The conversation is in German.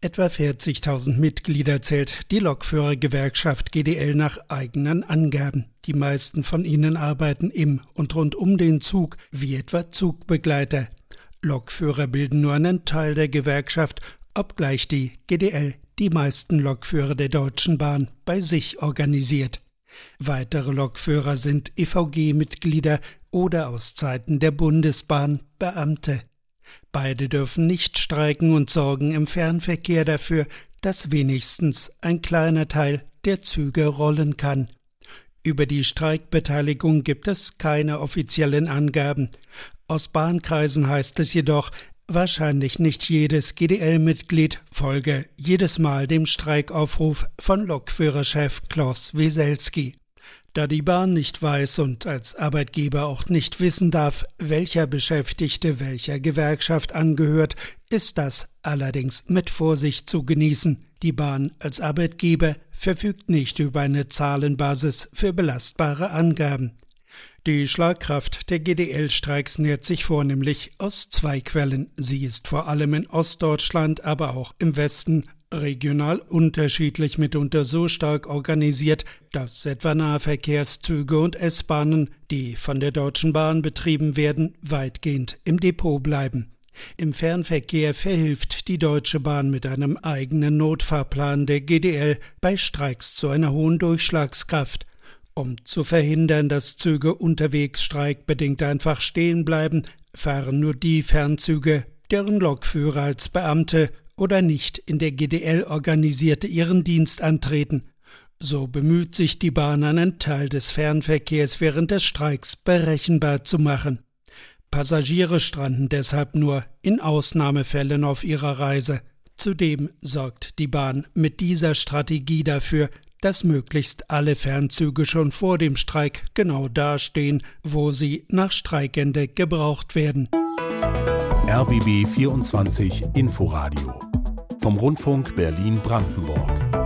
Etwa 40.000 Mitglieder zählt die Lokführergewerkschaft GDL nach eigenen Angaben. Die meisten von ihnen arbeiten im und rund um den Zug, wie etwa Zugbegleiter. Lokführer bilden nur einen Teil der Gewerkschaft, obgleich die GDL die meisten Lokführer der Deutschen Bahn bei sich organisiert. Weitere Lokführer sind EVG-Mitglieder oder aus Zeiten der Bundesbahn Beamte. Beide dürfen nicht streiken und sorgen im Fernverkehr dafür, dass wenigstens ein kleiner Teil der Züge rollen kann. Über die Streikbeteiligung gibt es keine offiziellen Angaben. Aus Bahnkreisen heißt es jedoch, wahrscheinlich nicht jedes GDL-Mitglied folge jedes Mal dem Streikaufruf von Lokführerchef Klaus Weselski. Da die Bahn nicht weiß und als Arbeitgeber auch nicht wissen darf, welcher Beschäftigte welcher Gewerkschaft angehört, ist das allerdings mit Vorsicht zu genießen. Die Bahn als Arbeitgeber verfügt nicht über eine Zahlenbasis für belastbare Angaben. Die Schlagkraft der GDL-Streiks nährt sich vornehmlich aus zwei Quellen. Sie ist vor allem in Ostdeutschland, aber auch im Westen regional unterschiedlich, mitunter so stark organisiert, dass etwa Nahverkehrszüge und S-Bahnen, die von der Deutschen Bahn betrieben werden, weitgehend im Depot bleiben. Im Fernverkehr verhilft die Deutsche Bahn mit einem eigenen Notfahrplan der GDL bei Streiks zu einer hohen Durchschlagskraft. Um zu verhindern, dass Züge unterwegs streikbedingt einfach stehen bleiben, fahren nur die Fernzüge, deren Lokführer als Beamte oder nicht in der GDL organisierte ihren Dienst antreten. So bemüht sich die Bahn, einen Teil des Fernverkehrs während des Streiks berechenbar zu machen. Passagiere stranden deshalb nur in Ausnahmefällen auf ihrer Reise. Zudem sorgt die Bahn mit dieser Strategie dafür, dass möglichst alle Fernzüge schon vor dem Streik genau dastehen, wo sie nach Streikende gebraucht werden. RBB 24 Inforadio vom Rundfunk Berlin-Brandenburg.